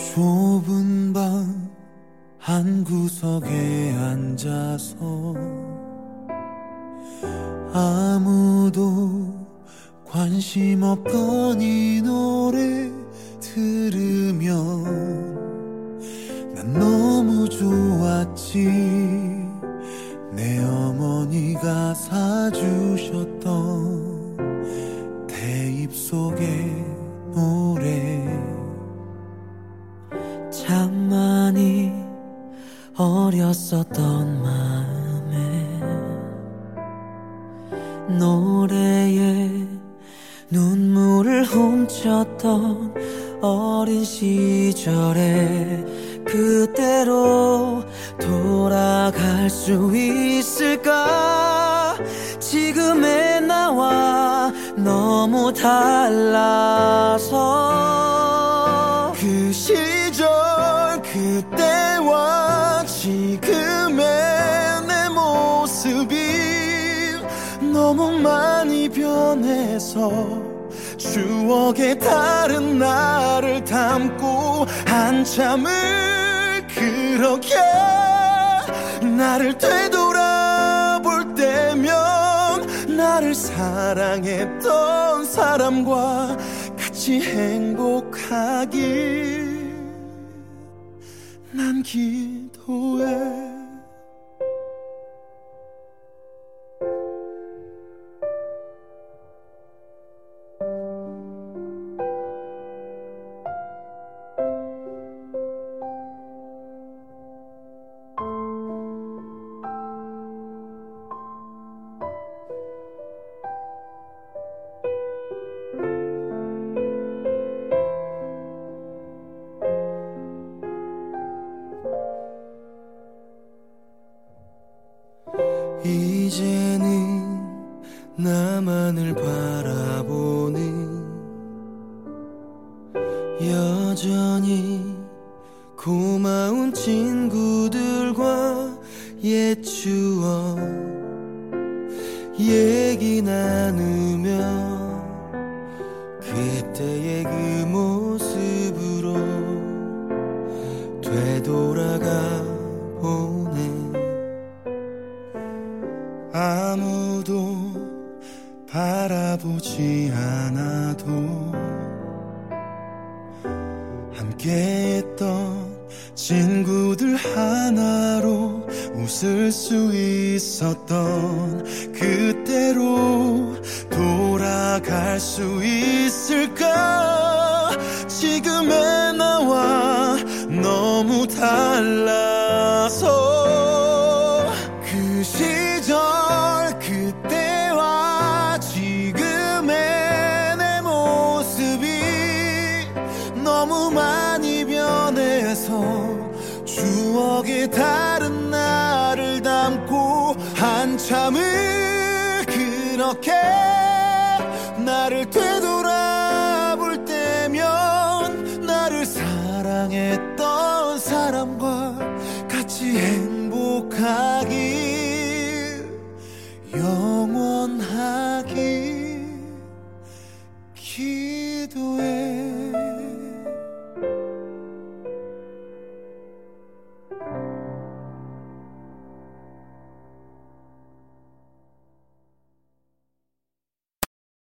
좁은 방 한 구석에 앉아서 아무도 관심 없던 이 노래 들으면 난 너무 좋았지. 내 어머니가 사주셨던 대입 속의 노래. 참 많이 어렸었던 마음에 노래에 눈물을 훔쳤던 어린 시절에 그때로 돌아갈 수 있을까? 지금의 나와 너무 달라서 그 시절 그때와 지금의 내 모습이 너무 많이 변해서 추억의 다른 나를 담고 한참을 그렇게 나를 되돌아볼 때면 나를 사랑했던 사람과 같이 행복하길 난 기도해. 이제는 나만을 바라보는 여전히 고마운 친구들과 옛 추억 얘기 나누며 그때의 그 모습으로 되돌아가 보네. 아무도 바라보지 않아도 함께했던 친구들 하나로 웃을 수 있었던 그때로 돌아갈 수 있을까? 지금의 나와 너무 달라서 그 시절 그때와 지금의 내 모습이 너무 많이 변해서 추억의 다른 나를 담고 한참을 그렇게 나를 되돌아볼 때면 나를 사랑했던 사람과 같이 행복하길 영원하길 기도해.